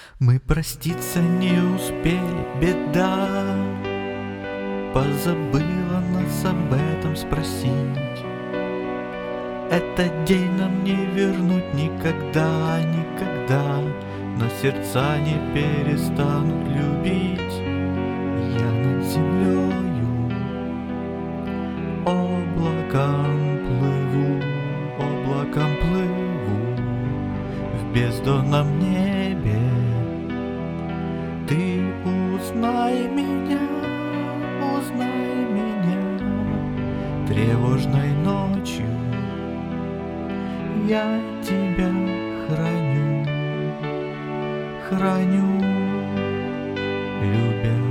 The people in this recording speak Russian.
Мы проститься не успели, беда. Позабыла нас об этом спросить. Этот день нам не вернуть никогда, никогда. Но сердца не перестанут любить. Я над землею облаком плыву в бездонном небе. Ты узнай меня тревожной ночью. Я тебя храню, любя.